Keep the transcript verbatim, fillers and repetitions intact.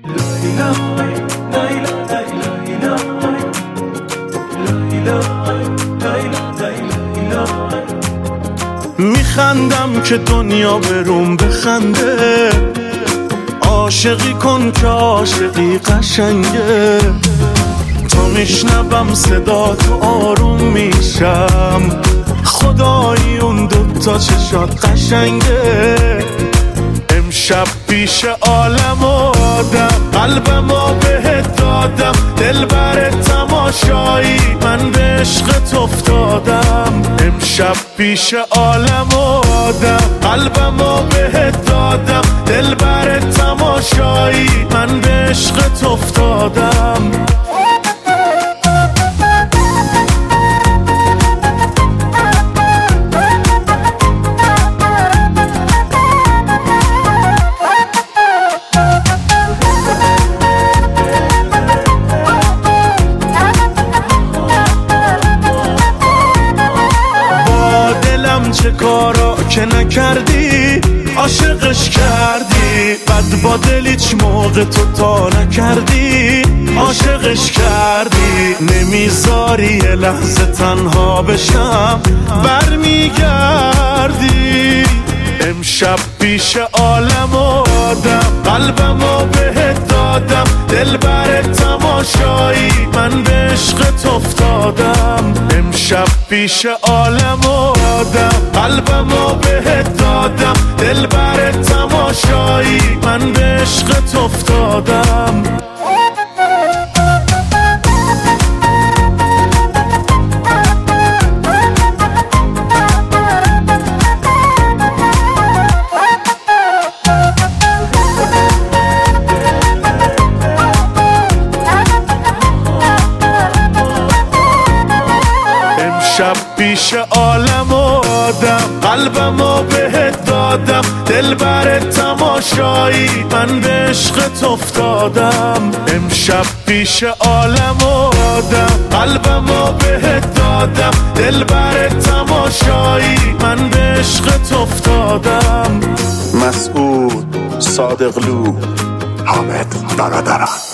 میخندم که دنیا بروم بخنده، عاشقی کن که عاشقی قشنگه. تا میشنوم صدا تو آروم میشم، خدایی اون دوتا چشات قشنگه. امشب پیش عالم و آدم قلبمو بهت دادم، دل بر تماشایی من به عشقت افتادم. امشب پیش عالم و آدم قلبمو بهت دادم، دل بر تماشایی من به عشقت افتادم. چه کارا که نکردی عاشقش کردی، بد با دل هیچ موقع تو تا نکردی عاشقش کردی. نمیذاری یه لحظه تنها بشم برمیگردی. امشب پیش عالم و آدم قلبمو بهت دادم، دل بر تماشایی من به عشقت افتادم. امشب پیش عالم و آدم قلبمو بهت دادم، دل بر تماشایی من به عشقت افتادم. شب پیش عالم و آدم قلبمو بهت دادم، دل بر تماشایی من به عشقت افتادم. امشب پیش عالم و آدم قلبمو بهت دادم، دل بر تماشایی من به عشقت افتادم. مسعود صادقلو، حامد برادران.